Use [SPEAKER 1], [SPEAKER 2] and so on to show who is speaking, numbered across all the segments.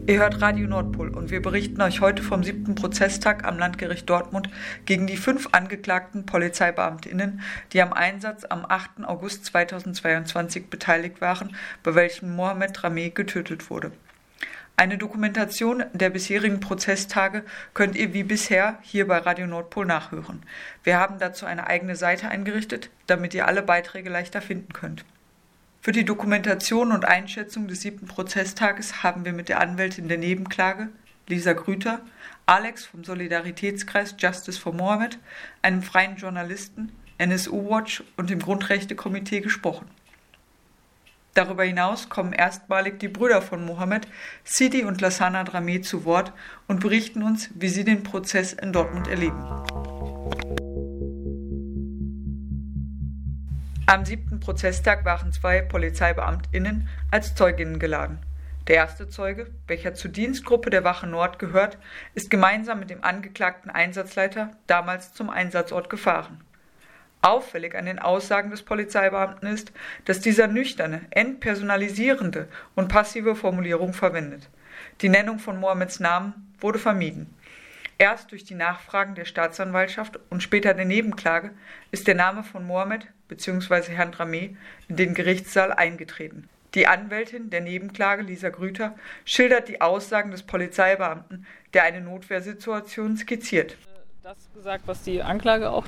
[SPEAKER 1] Ihr hört Radio Nordpol und wir berichten euch heute vom 7. Prozesstag am Landgericht Dortmund gegen die 5 angeklagten PolizeibeamtInnen, die am Einsatz am 8. August 2022 beteiligt waren, bei welchem Mohamed Rameh getötet wurde. Eine Dokumentation der bisherigen Prozesstage könnt ihr wie bisher hier bei Radio Nordpol nachhören. Wir haben dazu eine eigene Seite eingerichtet, damit ihr alle Beiträge leichter finden könnt. Für die Dokumentation und Einschätzung des 7. Prozesstages haben wir mit der Anwältin der Nebenklage, Lisa Grüter, Alex vom Solidaritätskreis Justice for Mohamed, einem freien Journalisten, NSU Watch und dem Grundrechtekomitee gesprochen. Darüber hinaus kommen erstmalig die Brüder von Mohamed, Sidi und Lassana Drameh, zu Wort und berichten uns, wie sie den Prozess in Dortmund erleben. Am 7. Prozesstag waren 2 PolizeibeamtInnen als ZeugInnen geladen. Der erste Zeuge, welcher zur Dienstgruppe der Wache Nord gehört, ist gemeinsam mit dem angeklagten Einsatzleiter damals zum Einsatzort gefahren. Auffällig an den Aussagen des Polizeibeamten ist, dass dieser nüchterne, entpersonalisierende und passive Formulierung verwendet. Die Nennung von Mohameds Namen wurde vermieden. Erst durch die Nachfragen der Staatsanwaltschaft und später der Nebenklage ist der Name von Mohamed bzw. Herrn Drameh in den Gerichtssaal eingetreten. Die Anwältin der Nebenklage, Lisa Grüter, schildert die Aussagen des Polizeibeamten, der eine Notwehrsituation skizziert.
[SPEAKER 2] Das gesagt, was die Anklage auch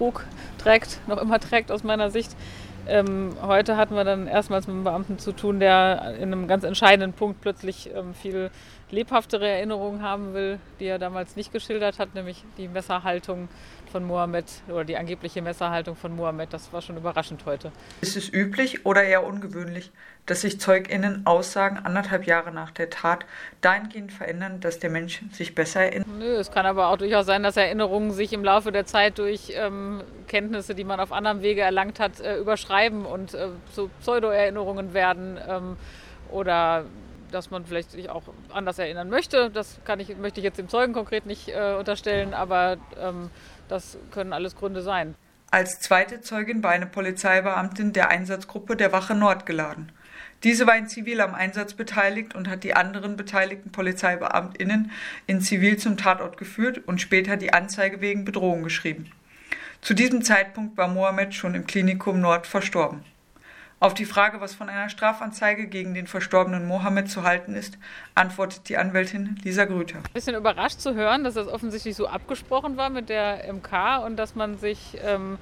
[SPEAKER 2] noch immer trägt aus meiner Sicht. Heute hatten wir dann erstmals mit einem Beamten zu tun, der in einem ganz entscheidenden Punkt plötzlich viel lebhaftere Erinnerungen haben will, die er damals nicht geschildert hat, nämlich die Messerhaltung von Mohamed oder die angebliche Messerhaltung von Mohamed. Das war schon überraschend heute.
[SPEAKER 1] Ist es üblich oder eher ungewöhnlich, dass sich ZeugInnen Aussagen 1,5 Jahre nach der Tat dahingehend verändern, dass der Mensch sich besser erinnert?
[SPEAKER 2] Nö, es kann aber auch durchaus sein, dass Erinnerungen sich im Laufe der Zeit durch Kenntnisse, die man auf anderem Wege erlangt hat, überschreiben und so Pseudo-Erinnerungen werden oder dass man vielleicht sich auch anders erinnern möchte. Das möchte ich jetzt dem Zeugen konkret nicht unterstellen, aber das können alles Gründe sein.
[SPEAKER 1] Als zweite Zeugin war eine Polizeibeamtin der Einsatzgruppe der Wache Nord geladen. Diese war in Zivil am Einsatz beteiligt und hat die anderen beteiligten PolizeibeamtInnen in Zivil zum Tatort geführt und später die Anzeige wegen Bedrohung geschrieben. Zu diesem Zeitpunkt war Mohamed schon im Klinikum Nord verstorben. Auf die Frage, was von einer Strafanzeige gegen den verstorbenen Mohamed zu halten ist, antwortet die Anwältin Lisa Grüter.
[SPEAKER 2] Ein bisschen überrascht zu hören, dass das offensichtlich so abgesprochen war mit der MK und dass man sich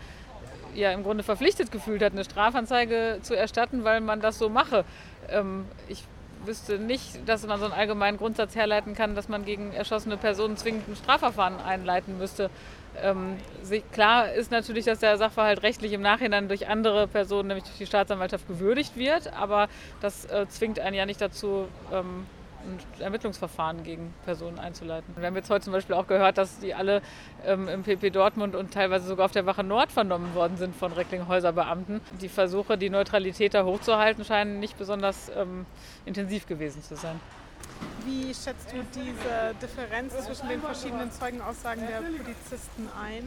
[SPEAKER 2] im Grunde verpflichtet gefühlt hat, eine Strafanzeige zu erstatten, weil man das so mache. Ich wüsste nicht, dass man so einen allgemeinen Grundsatz herleiten kann, dass man gegen erschossene Personen zwingend ein Strafverfahren einleiten müsste. Klar ist natürlich, dass der Sachverhalt rechtlich im Nachhinein durch andere Personen, nämlich durch die Staatsanwaltschaft, gewürdigt wird, aber das zwingt einen ja nicht dazu, ein Ermittlungsverfahren gegen Personen einzuleiten. Wir haben jetzt heute zum Beispiel auch gehört, dass die alle im PP Dortmund und teilweise sogar auf der Wache Nord vernommen worden sind von Recklinghäuser Beamten. Die Versuche, die Neutralität da hochzuhalten, scheinen nicht besonders intensiv gewesen zu sein.
[SPEAKER 3] Wie schätzt du diese Differenz zwischen den verschiedenen Zeugenaussagen der Polizisten ein?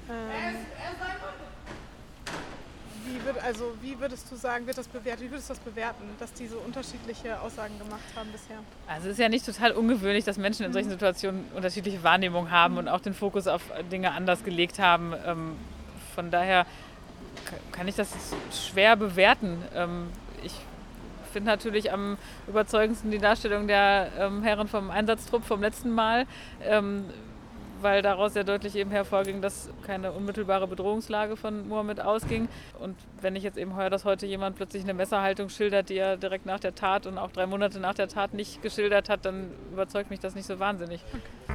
[SPEAKER 3] Wie würdest du sagen, wie würdest du das bewerten, dass die so unterschiedliche Aussagen gemacht haben bisher?
[SPEAKER 2] Also es ist ja nicht total ungewöhnlich, dass Menschen in solchen Situationen unterschiedliche Wahrnehmungen haben und auch den Fokus auf Dinge anders gelegt haben. Von daher kann ich das schwer bewerten. Ich finde natürlich am überzeugendsten die Darstellung der Herren vom Einsatztrupp vom letzten Mal, weil daraus ja deutlich eben hervorging, dass keine unmittelbare Bedrohungslage von Mohamed ausging. Und wenn ich jetzt eben höre, dass heute jemand plötzlich eine Messerhaltung schildert, die er direkt nach der Tat und auch 3 Monate nach der Tat nicht geschildert hat, dann überzeugt mich das nicht so wahnsinnig.
[SPEAKER 3] Okay.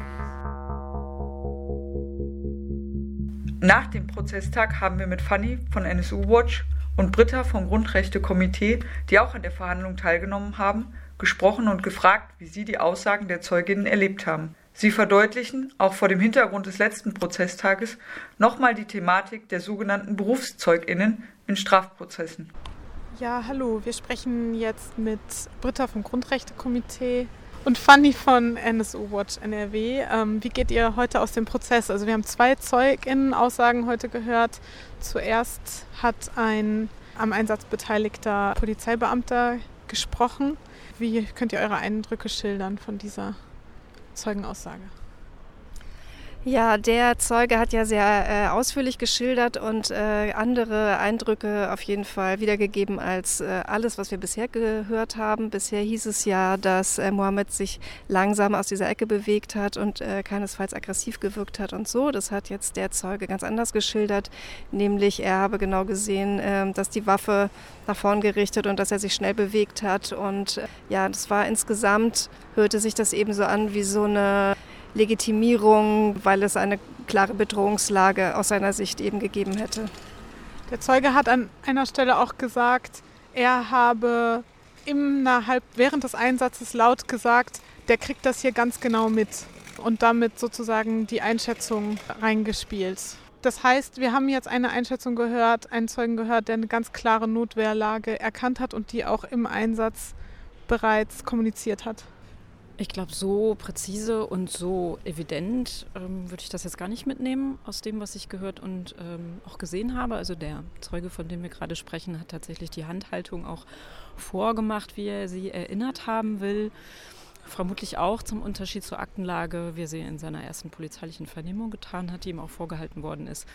[SPEAKER 1] Nach dem Prozesstag haben wir mit Fanny von NSU Watch und Britta vom Grundrechtekomitee, die auch an der Verhandlung teilgenommen haben, gesprochen und gefragt, wie sie die Aussagen der Zeuginnen erlebt haben. Sie verdeutlichen, auch vor dem Hintergrund des letzten Prozesstages, nochmal die Thematik der sogenannten BerufszeugInnen in Strafprozessen.
[SPEAKER 3] Ja, hallo, wir sprechen jetzt mit Britta vom Grundrechtekomitee und Fanny von NSU Watch NRW. Wie geht ihr heute aus dem Prozess? Also wir haben 2 ZeugInnen-Aussagen heute gehört. Zuerst hat ein am Einsatz beteiligter Polizeibeamter gesprochen. Wie könnt ihr eure Eindrücke schildern von dieser Zeugenaussage?
[SPEAKER 4] Ja, der Zeuge hat ja sehr ausführlich geschildert und andere Eindrücke auf jeden Fall wiedergegeben als alles, was wir bisher gehört haben. Bisher hieß es ja, dass Mohammed sich langsam aus dieser Ecke bewegt hat und keinesfalls aggressiv gewirkt hat und so. Das hat jetzt der Zeuge ganz anders geschildert, nämlich er habe genau gesehen, dass die Waffe nach vorn gerichtet und dass er sich schnell bewegt hat. Und ja, das war insgesamt, hörte sich das eben so an wie so eine Legitimierung, weil es eine klare Bedrohungslage aus seiner Sicht eben gegeben hätte.
[SPEAKER 3] Der Zeuge hat an einer Stelle auch gesagt, er habe während des Einsatzes laut gesagt, der kriegt das hier ganz genau mit und damit sozusagen die Einschätzung reingespielt. Das heißt, wir haben jetzt eine Einschätzung gehört, einen Zeugen gehört, der eine ganz klare Notwehrlage erkannt hat und die auch im Einsatz bereits kommuniziert hat.
[SPEAKER 5] Ich glaube, so präzise und so evident würde ich das jetzt gar nicht mitnehmen aus dem, was ich gehört und auch gesehen habe. Also der Zeuge, von dem wir gerade sprechen, hat tatsächlich die Handhaltung auch vorgemacht, wie er sie erinnert haben will. Vermutlich auch zum Unterschied zur Aktenlage, wie er sie in seiner ersten polizeilichen Vernehmung getan hat, die ihm auch vorgehalten worden ist.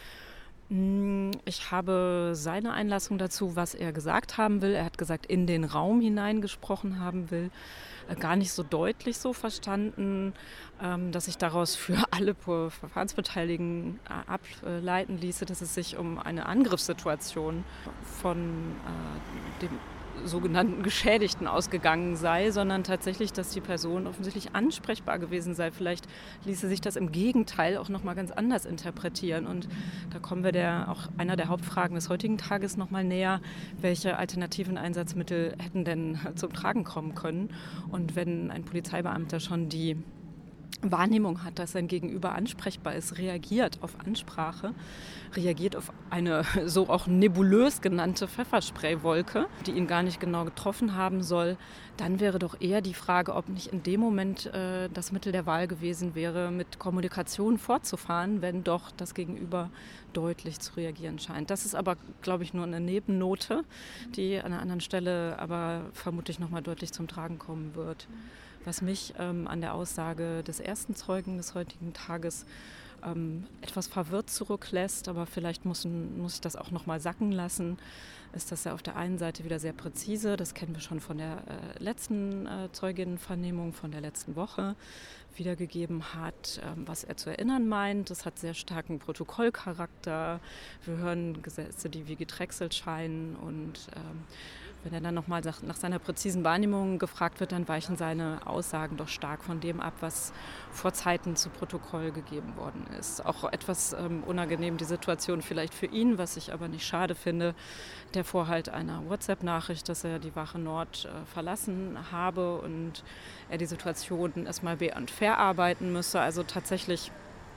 [SPEAKER 5] Ich habe seine Einlassung dazu, was er gesagt haben will. Er hat gesagt, in den Raum hineingesprochen haben will. Gar nicht so deutlich so verstanden, dass sich daraus für alle Verfahrensbeteiligten ableiten ließe, dass es sich um eine Angriffssituation von dem sogenannten Geschädigten ausgegangen sei, sondern tatsächlich, dass die Person offensichtlich ansprechbar gewesen sei. Vielleicht ließe sich das im Gegenteil auch nochmal ganz anders interpretieren. Und da kommen wir auch einer der Hauptfragen des heutigen Tages nochmal näher. Welche alternativen Einsatzmittel hätten denn zum Tragen kommen können? Und wenn ein Polizeibeamter schon die Wahrnehmung hat, dass sein Gegenüber ansprechbar ist, reagiert auf Ansprache, reagiert auf eine so auch nebulös genannte Pfefferspraywolke, die ihn gar nicht genau getroffen haben soll, dann wäre doch eher die Frage, ob nicht in dem Moment das Mittel der Wahl gewesen wäre, mit Kommunikation fortzufahren, wenn doch das Gegenüber deutlich zu reagieren scheint. Das ist aber, glaube ich, nur eine Nebennote, die an einer anderen Stelle aber vermutlich nochmal deutlich zum Tragen kommen wird. Was mich an der Aussage des ersten Zeugen des heutigen Tages etwas verwirrt zurücklässt, aber vielleicht muss ich das auch noch mal sacken lassen, ist, dass er auf der einen Seite wieder sehr präzise, das kennen wir schon von der letzten Zeuginnenvernehmung von der letzten Woche, wiedergegeben hat, was er zu erinnern meint. Das hat sehr starken Protokollcharakter. Wir hören Gesetze, die wie gedrechselt scheinen und wenn er dann nochmal nach seiner präzisen Wahrnehmung gefragt wird, dann weichen seine Aussagen doch stark von dem ab, was vor Zeiten zu Protokoll gegeben worden ist. Auch etwas unangenehm die Situation vielleicht für ihn, was ich aber nicht schade finde, der Vorhalt einer WhatsApp-Nachricht, dass er die Wache Nord verlassen habe und er die Situation erstmal verarbeiten müsse. Also tatsächlich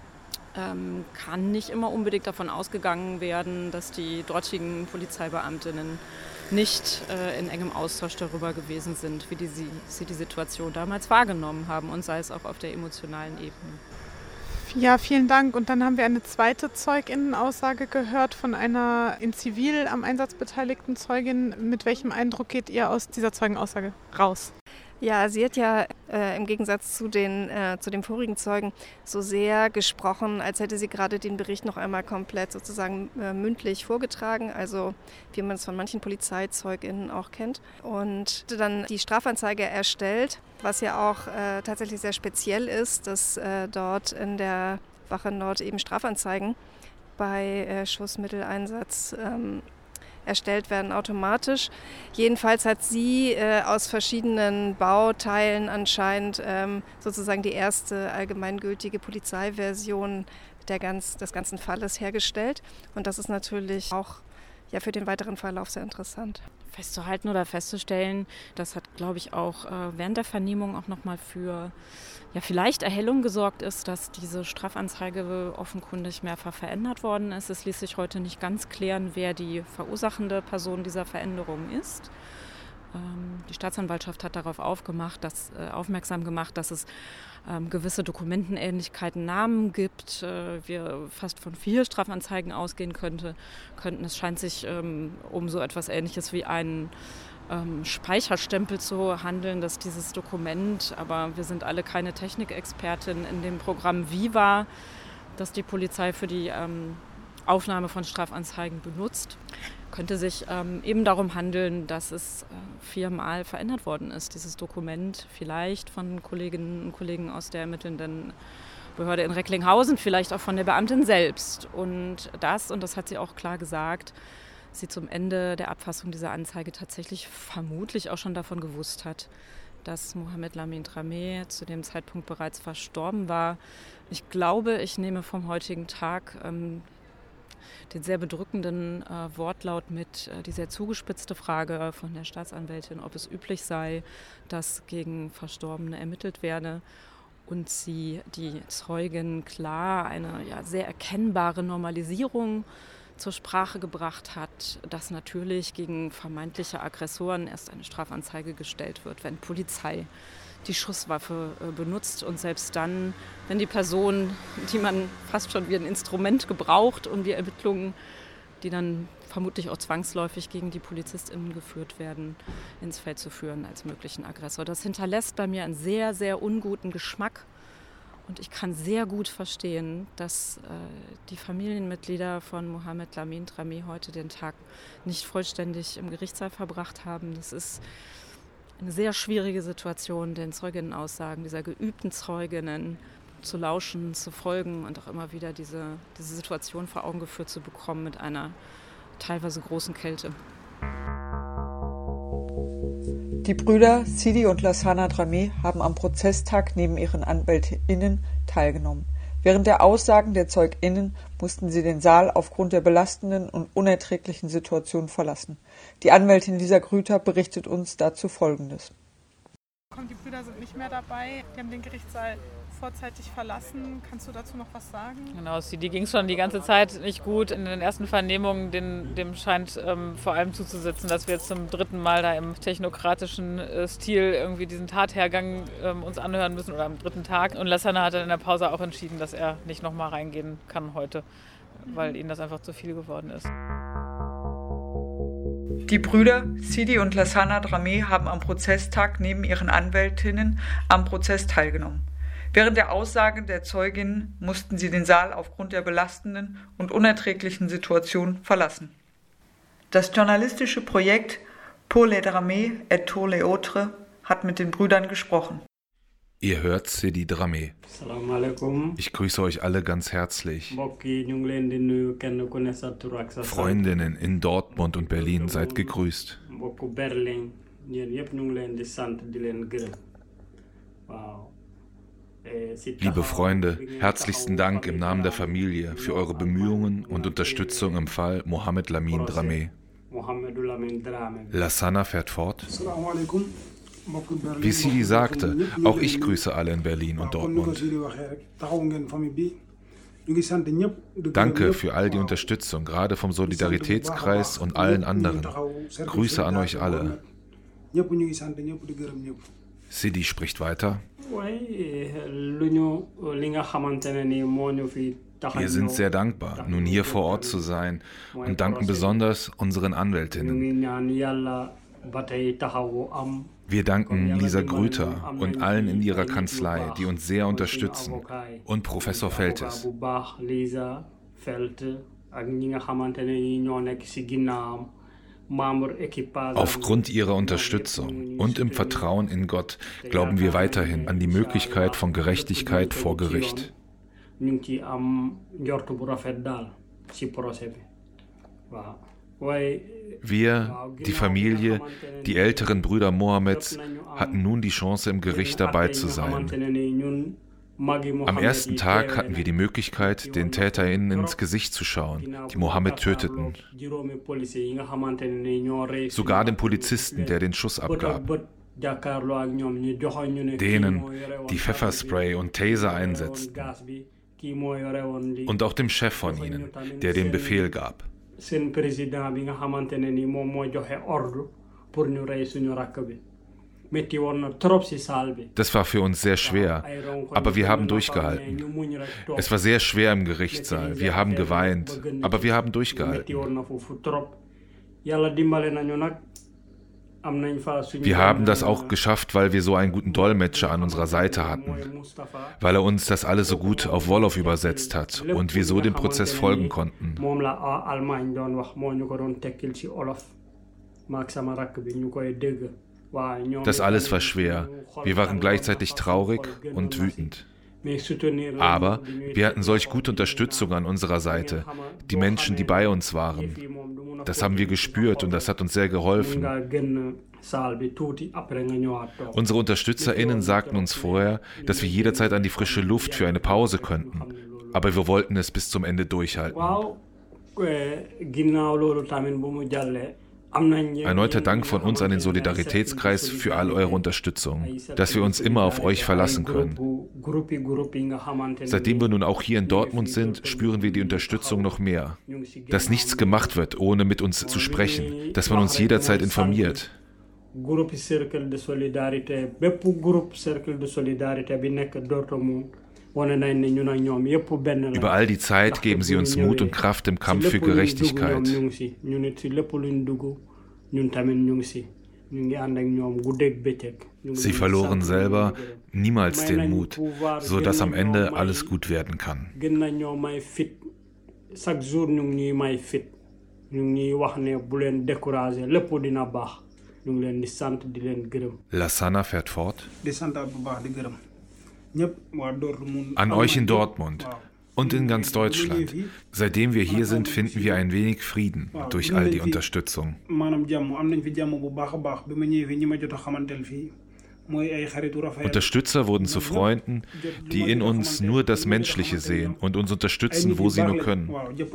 [SPEAKER 5] kann nicht immer unbedingt davon ausgegangen werden, dass die dortigen Polizeibeamtinnen nicht in engem Austausch darüber gewesen sind, wie sie die Situation damals wahrgenommen haben und sei es auch auf der emotionalen Ebene.
[SPEAKER 3] Ja, vielen Dank. Und dann haben wir eine zweite Zeuginnenaussage gehört von einer in Zivil am Einsatz beteiligten Zeugin. Mit welchem Eindruck geht ihr aus dieser Zeugenaussage raus?
[SPEAKER 4] Ja, sie hat ja im Gegensatz zu dem vorigen Zeugen so sehr gesprochen, als hätte sie gerade den Bericht noch einmal komplett sozusagen mündlich vorgetragen, also wie man es von manchen PolizeizeugInnen auch kennt. Und dann die Strafanzeige erstellt, was ja auch tatsächlich sehr speziell ist, dass dort in der Wache Nord eben Strafanzeigen bei Schussmitteleinsatz erstellt werden automatisch. Jedenfalls hat sie aus verschiedenen Bauteilen anscheinend sozusagen die erste allgemeingültige Polizeiversion des ganzen Falles hergestellt. Und das ist natürlich auch für den weiteren Verlauf sehr interessant.
[SPEAKER 5] Festzuhalten oder festzustellen, das hat, glaube ich, auch während der Vernehmung auch nochmal für vielleicht Erhellung gesorgt ist, dass diese Strafanzeige offenkundig mehrfach verändert worden ist. Es ließ sich heute nicht ganz klären, wer die verursachende Person dieser Veränderung ist. Die Staatsanwaltschaft hat darauf aufmerksam gemacht, dass es gewisse Dokumentenähnlichkeiten, Namen gibt, wir fast von 4 Strafanzeigen ausgehen könnten. Es scheint sich um so etwas Ähnliches wie einen Speicherstempel zu handeln, dass dieses Dokument, aber wir sind alle keine Technikexpertin, in dem Programm Viva, das die Polizei für die Aufnahme von Strafanzeigen benutzt, könnte sich eben darum handeln, dass es 4-mal verändert worden ist, dieses Dokument, vielleicht von Kolleginnen und Kollegen aus der ermittelnden Behörde in Recklinghausen, vielleicht auch von der Beamtin selbst. Und das hat sie auch klar gesagt, sie zum Ende der Abfassung dieser Anzeige tatsächlich vermutlich auch schon davon gewusst hat, dass Mohamed Lamin Drameh zu dem Zeitpunkt bereits verstorben war. Ich glaube, ich nehme vom heutigen Tag den sehr bedrückenden Wortlaut mit, die sehr zugespitzte Frage von der Staatsanwältin, ob es üblich sei, dass gegen Verstorbene ermittelt werde. Und sie, die Zeugin, klar eine sehr erkennbare Normalisierung zur Sprache gebracht hat, dass natürlich gegen vermeintliche Aggressoren erst eine Strafanzeige gestellt wird, wenn Polizei die Schusswaffe benutzt und selbst dann, wenn die Person, die man fast schon wie ein Instrument gebraucht, um die Ermittlungen, die dann vermutlich auch zwangsläufig gegen die PolizistInnen geführt werden, ins Feld zu führen als möglichen Aggressor. Das hinterlässt bei mir einen sehr, sehr unguten Geschmack. Und ich kann sehr gut verstehen, dass die Familienmitglieder von Mohamed Lamin Drameh heute den Tag nicht vollständig im Gerichtssaal verbracht haben. Das ist eine sehr schwierige Situation, den Zeuginnenaussagen dieser geübten Zeuginnen zu lauschen, zu folgen und auch immer wieder diese Situation vor Augen geführt zu bekommen mit einer teilweise großen Kälte.
[SPEAKER 1] Die Brüder Sidi und Lassana Drameh haben am Prozesstag neben ihren AnwältInnen teilgenommen. Während der Aussagen der ZeugInnen mussten sie den Saal aufgrund der belastenden und unerträglichen Situation verlassen. Die Anwältin Lisa Grüter berichtet uns dazu Folgendes.
[SPEAKER 3] Die Brüder sind nicht mehr dabei, die haben den Gerichtssaal vorzeitig verlassen. Kannst du dazu noch was sagen?
[SPEAKER 2] Genau, Sidi ging es schon die ganze Zeit nicht gut. In den ersten Vernehmungen, dem scheint vor allem zuzusitzen, dass wir jetzt zum 3. Mal da im technokratischen Stil irgendwie diesen Tathergang uns anhören müssen oder am 3. Tag. Und Lassana hat dann in der Pause auch entschieden, dass er nicht nochmal reingehen kann heute, weil ihnen das einfach zu viel geworden ist.
[SPEAKER 1] Die Brüder Sidi und Lassana Drameh haben am Prozesstag neben ihren Anwältinnen am Prozess teilgenommen. Während der Aussagen der Zeuginnen mussten sie den Saal aufgrund der belastenden und unerträglichen Situation verlassen. Das journalistische Projekt Pour les Drameh et tous les autres hat mit den Brüdern gesprochen.
[SPEAKER 6] Ihr hört Sidi Drameh. Ich grüße euch alle ganz herzlich. Freundinnen in Dortmund und Berlin, seid gegrüßt. Liebe Freunde, herzlichsten Dank im Namen der Familie für eure Bemühungen und Unterstützung im Fall Mohamed Lamin Drameh. Lassana fährt fort. Wie Sidi sagte, auch ich grüße alle in Berlin und Dortmund. Danke für all die Unterstützung, gerade vom Solidaritätskreis und allen anderen. Grüße an euch alle. Sidi spricht weiter. Wir sind sehr dankbar, nun hier vor Ort zu sein und danken besonders unseren Anwältinnen. Wir danken Lisa Grüter und allen in ihrer Kanzlei, die uns sehr unterstützen, und Professor Feltes. Aufgrund ihrer Unterstützung und im Vertrauen in Gott glauben wir weiterhin an die Möglichkeit von Gerechtigkeit vor Gericht. Wir, die Familie, die älteren Brüder Mohammeds, hatten nun die Chance, im Gericht dabei zu sein. Am ersten Tag hatten wir die Möglichkeit, den TäterInnen ins Gesicht zu schauen, die Mohammed töteten. Sogar dem Polizisten, der den Schuss abgab. Denen, die Pfefferspray und Taser einsetzten. Und auch dem Chef von ihnen, der den Befehl gab. Das war für uns sehr schwer, aber wir haben durchgehalten. Es war sehr schwer im Gerichtssaal, wir haben geweint, aber wir haben durchgehalten. Wir haben das auch geschafft, weil wir so einen guten Dolmetscher an unserer Seite hatten, weil er uns das alles so gut auf Wolof übersetzt hat und wir so dem Prozess folgen konnten. Das alles war schwer. Wir waren gleichzeitig traurig und wütend. Aber wir hatten solch gute Unterstützung an unserer Seite, die Menschen, die bei uns waren. Das haben wir gespürt und das hat uns sehr geholfen. Unsere UnterstützerInnen sagten uns vorher, dass wir jederzeit an die frische Luft für eine Pause könnten. Aber wir wollten es bis zum Ende durchhalten. Erneuter Dank von uns an den Solidaritätskreis für all eure Unterstützung, dass wir uns immer auf euch verlassen können. Seitdem wir nun auch hier in Dortmund sind, spüren wir die Unterstützung noch mehr. Dass nichts gemacht wird, ohne mit uns zu sprechen, dass man uns jederzeit informiert. Über all die Zeit geben sie uns Mut und Kraft im Kampf für Gerechtigkeit. Sie verloren selber niemals den Mut, sodass am Ende alles gut werden kann. Lassana fährt fort. An euch in Dortmund und in ganz Deutschland. Seitdem wir hier sind, finden wir ein wenig Frieden durch all die Unterstützung. Unterstützer wurden zu Freunden, die in uns nur das Menschliche sehen und uns unterstützen, wo sie nur können.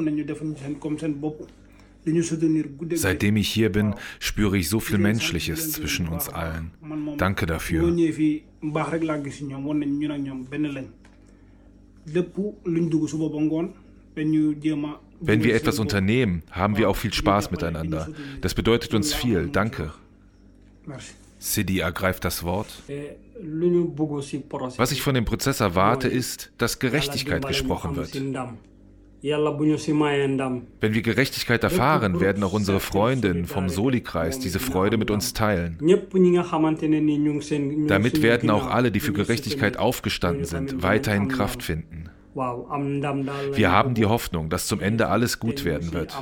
[SPEAKER 6] Seitdem ich hier bin, spüre ich so viel Menschliches zwischen uns allen. Danke dafür. Wenn wir etwas unternehmen, haben wir auch viel Spaß miteinander. Das bedeutet uns viel. Danke. Sidi ergreift das Wort. Was ich von dem Prozess erwarte, ist, dass Gerechtigkeit gesprochen wird. Wenn wir Gerechtigkeit erfahren, werden auch unsere Freundinnen vom Soli-Kreis diese Freude mit uns teilen. Damit werden auch alle, die für Gerechtigkeit aufgestanden sind, weiterhin Kraft finden. Wir haben die Hoffnung, dass zum Ende alles gut werden wird.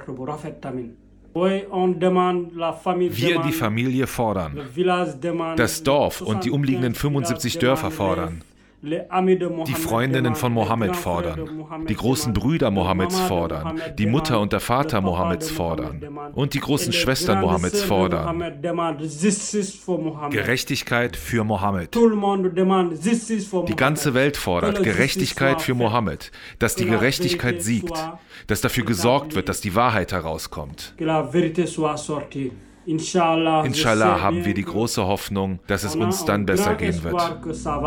[SPEAKER 6] Wir, die Familie, fordern. Das Dorf und die umliegenden 75 Dörfer fordern. Die Freundinnen von Mohammed fordern, die großen Brüder Mohammeds fordern, die Mutter und der Vater Mohammeds fordern und die großen Schwestern Mohammeds fordern. Gerechtigkeit für Mohammed. Die ganze Welt fordert Gerechtigkeit für Mohammed, dass die Gerechtigkeit siegt, dass dafür gesorgt wird, dass die Wahrheit herauskommt. Inshallah haben wir die große Hoffnung, dass es uns dann besser gehen wird.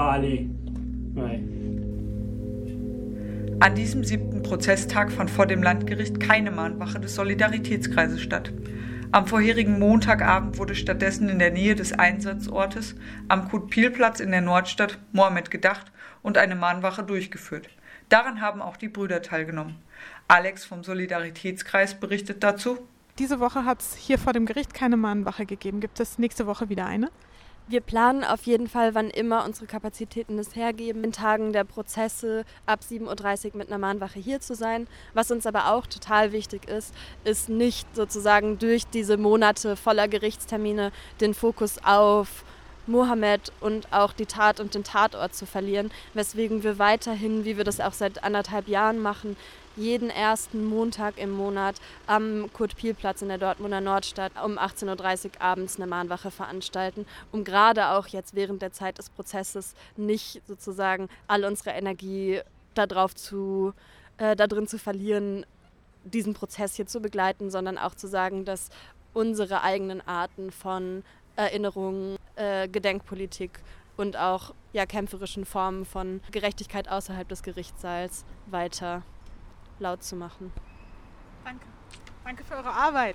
[SPEAKER 1] An diesem 7. Prozesstag fand vor dem Landgericht keine Mahnwache des Solidaritätskreises statt. Am vorherigen Montagabend wurde stattdessen in der Nähe des Einsatzortes am Kutpil-Platz in der Nordstadt Mohammed gedacht und eine Mahnwache durchgeführt. Daran haben auch die Brüder teilgenommen. Alex vom Solidaritätskreis berichtet dazu.
[SPEAKER 3] Diese Woche hat es hier vor dem Gericht keine Mahnwache gegeben. Gibt es nächste Woche wieder eine?
[SPEAKER 7] Wir planen auf jeden Fall, wann immer unsere Kapazitäten es hergeben, in Tagen der Prozesse ab 7.30 Uhr mit einer Mahnwache hier zu sein. Was uns aber auch total wichtig ist, ist nicht sozusagen durch diese Monate voller Gerichtstermine den Fokus auf Mohammed und auch die Tat und den Tatort zu verlieren, weswegen wir weiterhin, wie wir das auch seit 1,5 Jahren machen, jeden ersten Montag im Monat am Kutpil-Platz in der Dortmunder Nordstadt um 18.30 Uhr abends eine Mahnwache veranstalten, um gerade auch jetzt während der Zeit des Prozesses nicht sozusagen all unsere Energie da drin zu verlieren, diesen Prozess hier zu begleiten, sondern auch zu sagen, dass unsere eigenen Arten von Erinnerung, Gedenkpolitik und auch kämpferischen Formen von Gerechtigkeit außerhalb des Gerichtssaals weiter laut zu machen.
[SPEAKER 3] Danke. Danke für eure Arbeit.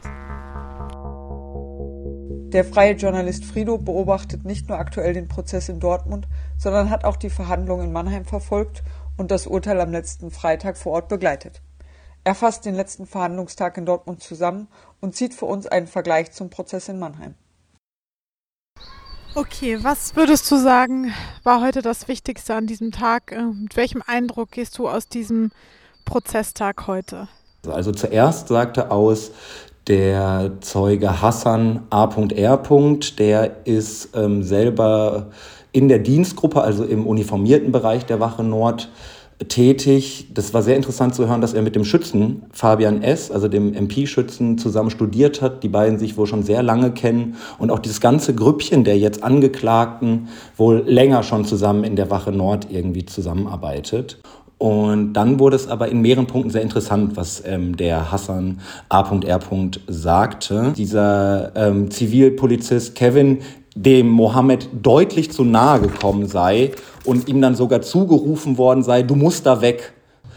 [SPEAKER 1] Der freie Journalist Frido beobachtet nicht nur aktuell den Prozess in Dortmund, sondern hat auch die Verhandlungen in Mannheim verfolgt und das Urteil am letzten Freitag vor Ort begleitet. Er fasst den letzten Verhandlungstag in Dortmund zusammen und zieht für uns einen Vergleich zum Prozess in Mannheim.
[SPEAKER 3] Okay, was würdest du sagen, war heute das Wichtigste an diesem Tag? Mit welchem Eindruck gehst du aus diesem Prozesstag heute?
[SPEAKER 8] Also zuerst sagte aus der Zeuge Hassan A.R., der ist selber in der Dienstgruppe, also im uniformierten Bereich der Wache Nord, tätig. Das war sehr interessant zu hören, dass er mit dem Schützen Fabian S., also dem MP-Schützen, zusammen studiert hat. Die beiden sich wohl schon sehr lange kennen und auch dieses ganze Grüppchen der jetzt Angeklagten wohl länger schon zusammen in der Wache Nord irgendwie zusammenarbeitet. Und dann wurde es aber in mehreren Punkten sehr interessant, was der Hassan A.R. sagte. Dieser Zivilpolizist Kevin, dem Mohammed deutlich zu nahe gekommen sei und ihm dann sogar zugerufen worden sei, du musst da weg.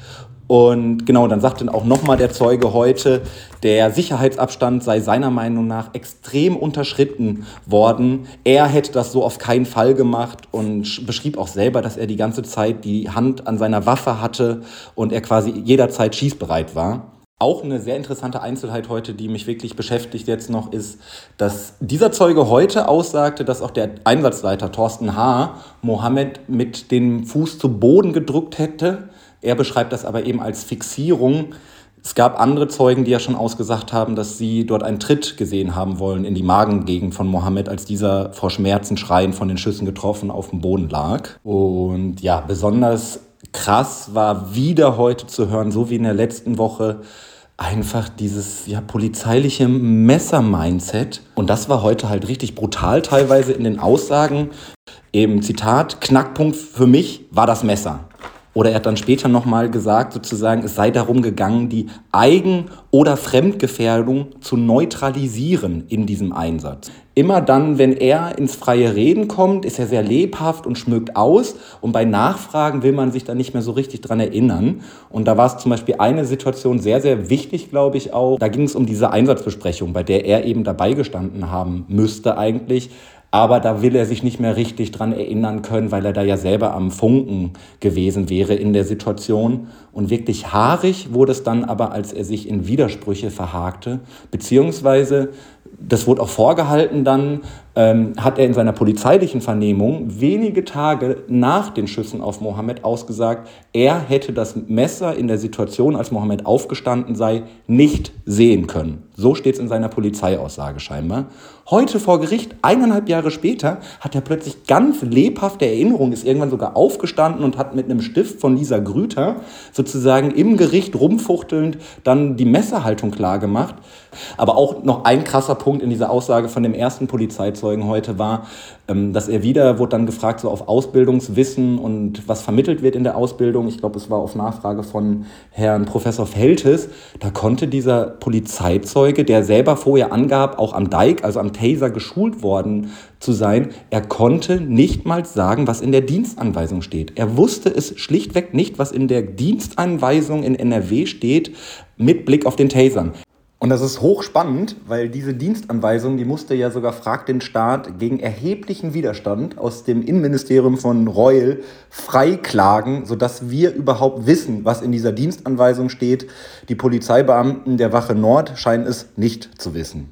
[SPEAKER 8] Und genau, dann sagte auch nochmal der Zeuge heute, der Sicherheitsabstand sei seiner Meinung nach extrem unterschritten worden. Er hätte das so auf keinen Fall gemacht und beschrieb auch selber, dass er die ganze Zeit die Hand an seiner Waffe hatte und er quasi jederzeit schießbereit war. Auch eine sehr interessante Einzelheit heute, die mich wirklich beschäftigt jetzt noch, ist, dass dieser Zeuge heute aussagte, dass auch der Einsatzleiter Thorsten H. Mohammed mit dem Fuß zu Boden gedrückt hätte. Er beschreibt das aber eben als Fixierung. Es gab andere Zeugen, die ja schon ausgesagt haben, dass sie dort einen Tritt gesehen haben wollen in die Magengegend von Mohammed, als dieser vor Schmerzen schreiend von den Schüssen getroffen auf dem Boden lag. Und ja, besonders krass war wieder heute zu hören, so wie in der letzten Woche, einfach dieses polizeiliche Messer-Mindset. Und das war heute halt richtig brutal teilweise in den Aussagen. Eben Zitat, Knackpunkt für mich war das Messer. Oder er hat dann später nochmal gesagt, sozusagen, es sei darum gegangen, die Eigen- oder Fremdgefährdung zu neutralisieren in diesem Einsatz. Immer dann, wenn er ins freie Reden kommt, ist er sehr lebhaft und schmückt aus. Und bei Nachfragen will man sich dann nicht mehr so richtig dran erinnern. Und da war es zum Beispiel eine Situation sehr, sehr wichtig, glaube ich auch. Da ging es um diese Einsatzbesprechung, bei der er eben dabei gestanden haben müsste eigentlich. Aber da will er sich nicht mehr richtig dran erinnern können, weil er da ja selber am Funken gewesen wäre in der Situation. Und wirklich haarig wurde es dann aber, als er sich in Widersprüche verhakte. Beziehungsweise, das wurde auch vorgehalten dann, hat er in seiner polizeilichen Vernehmung wenige Tage nach den Schüssen auf Mohammed ausgesagt, er hätte das Messer in der Situation, als Mohammed aufgestanden sei, nicht sehen können. So steht es in seiner Polizeiaussage scheinbar. Heute vor Gericht, 1,5 Jahre später, hat er plötzlich ganz lebhafte Erinnerungen, ist irgendwann sogar aufgestanden und hat mit einem Stift von Lisa Grüter sozusagen im Gericht rumfuchtelnd dann die Messerhaltung klar gemacht. Aber auch noch ein krasser Punkt in dieser Aussage von dem ersten Polizeizeugen heute war, dass er wieder, wurde dann gefragt, so auf Ausbildungswissen und was vermittelt wird in der Ausbildung. Ich glaube, es war auf Nachfrage von Herrn Professor Feltes. Da konnte dieser Polizeizeuge, der selber vorher angab, auch am Dike, also am Taser geschult worden zu sein, er konnte nicht mal sagen, was in der Dienstanweisung steht. Er wusste es schlichtweg nicht, was in der Dienstanweisung in NRW steht, mit Blick auf den Tasern. Und das ist hochspannend, weil diese Dienstanweisung, die musste ja sogar, fragt den Staat, gegen erheblichen Widerstand aus dem Innenministerium von Reul freiklagen, sodass wir überhaupt wissen, was in dieser Dienstanweisung steht. Die Polizeibeamten der Wache Nord scheinen es nicht zu wissen.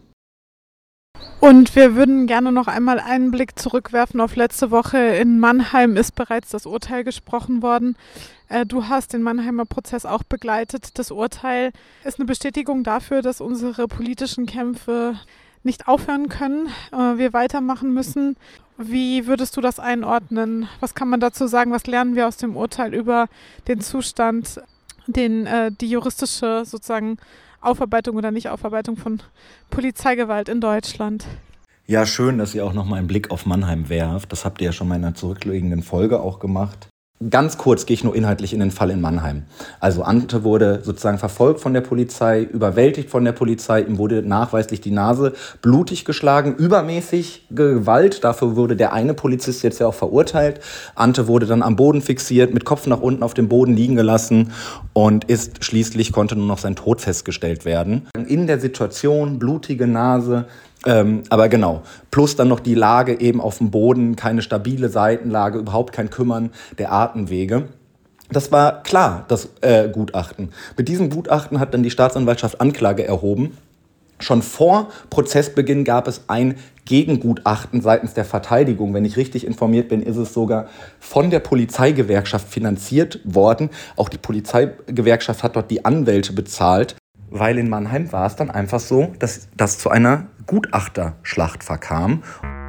[SPEAKER 3] Und wir würden gerne noch einmal einen Blick zurückwerfen auf letzte Woche. In Mannheim ist bereits das Urteil gesprochen worden. Du hast den Mannheimer Prozess auch begleitet. Das Urteil ist eine Bestätigung dafür, dass unsere politischen Kämpfe nicht aufhören können, wir weitermachen müssen. Wie würdest du das einordnen? Was kann man dazu sagen? Was lernen wir aus dem Urteil über den Zustand, die juristische sozusagen Aufarbeitung oder Nicht-Aufarbeitung von Polizeigewalt in Deutschland?
[SPEAKER 8] Ja, schön, dass ihr auch noch mal einen Blick auf Mannheim werft. Das habt ihr ja schon mal in einer zurückliegenden Folge auch gemacht. Ganz kurz gehe ich nur inhaltlich in den Fall in Mannheim. Also Ante wurde sozusagen verfolgt von der Polizei, überwältigt von der Polizei. Ihm wurde nachweislich die Nase blutig geschlagen, übermäßig Gewalt. Dafür wurde der eine Polizist jetzt ja auch verurteilt. Ante wurde dann am Boden fixiert, mit Kopf nach unten auf dem Boden liegen gelassen und konnte nur noch sein Tod festgestellt werden. In der Situation, blutige Nase. Aber genau, plus dann noch die Lage eben auf dem Boden, keine stabile Seitenlage, überhaupt kein Kümmern der Atemwege. Das war klar, das Gutachten. Mit diesem Gutachten hat dann die Staatsanwaltschaft Anklage erhoben. Schon vor Prozessbeginn gab es ein Gegengutachten seitens der Verteidigung. Wenn ich richtig informiert bin, ist es sogar von der Polizeigewerkschaft finanziert worden. Auch die Polizeigewerkschaft hat dort die Anwälte bezahlt, weil in Mannheim war es dann einfach so, dass das zu einer Gutachterschlacht verkam.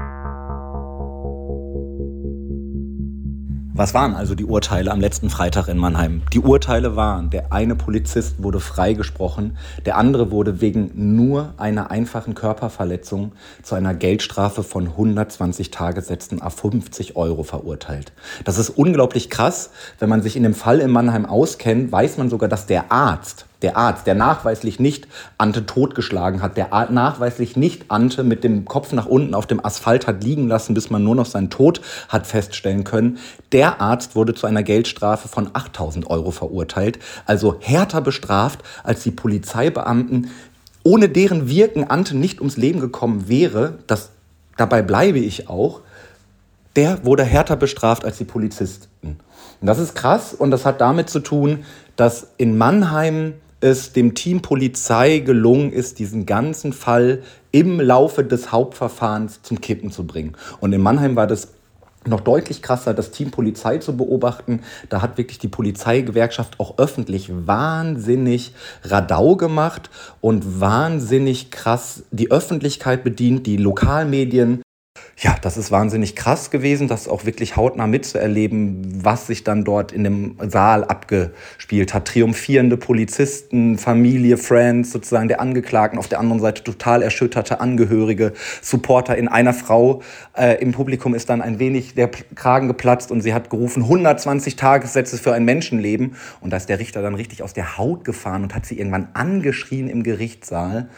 [SPEAKER 8] Was waren also die Urteile am letzten Freitag in Mannheim? Die Urteile waren, der eine Polizist wurde freigesprochen, der andere wurde wegen nur einer einfachen Körperverletzung zu einer Geldstrafe von 120 Tagessätzen à 50 € verurteilt. Das ist unglaublich krass. Wenn man sich in dem Fall in Mannheim auskennt, weiß man sogar, dass der Arzt, der nachweislich nicht Ante totgeschlagen hat, der nachweislich nicht Ante mit dem Kopf nach unten auf dem Asphalt hat liegen lassen, bis man nur noch seinen Tod hat feststellen können, der Arzt wurde zu einer Geldstrafe von 8.000 € verurteilt, also härter bestraft als die Polizeibeamten, ohne deren Wirken Ante nicht ums Leben gekommen wäre. Dabei bleibe ich auch. Der wurde härter bestraft als die Polizisten. Und das ist krass und das hat damit zu tun, dass in Mannheim es dem Team Polizei gelungen ist, diesen ganzen Fall im Laufe des Hauptverfahrens zum Kippen zu bringen. Und in Mannheim war das noch deutlich krasser, das Team Polizei zu beobachten. Da hat wirklich die Polizeigewerkschaft auch öffentlich wahnsinnig Radau gemacht und wahnsinnig krass die Öffentlichkeit bedient, die Lokalmedien. Ja, das ist wahnsinnig krass gewesen, das auch wirklich hautnah mitzuerleben, was sich dann dort in dem Saal abgespielt hat. Triumphierende Polizisten, Familie, Friends, sozusagen der Angeklagten, auf der anderen Seite total erschütterte Angehörige, Supporter. In einer Frau im Publikum ist dann ein wenig der Kragen geplatzt und sie hat gerufen, 120 Tagessätze für ein Menschenleben. Und da ist der Richter dann richtig aus der Haut gefahren und hat sie irgendwann angeschrien im Gerichtssaal.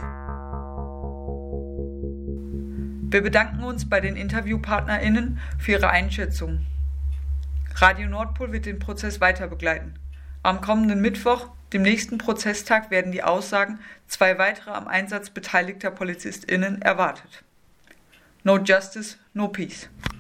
[SPEAKER 1] Wir bedanken uns bei den InterviewpartnerInnen für ihre Einschätzung. Radio Nordpol wird den Prozess weiter begleiten. Am kommenden Mittwoch, dem nächsten Prozesstag, werden die Aussagen 2 weiterer am Einsatz beteiligter PolizistInnen erwartet. No Justice, no Peace.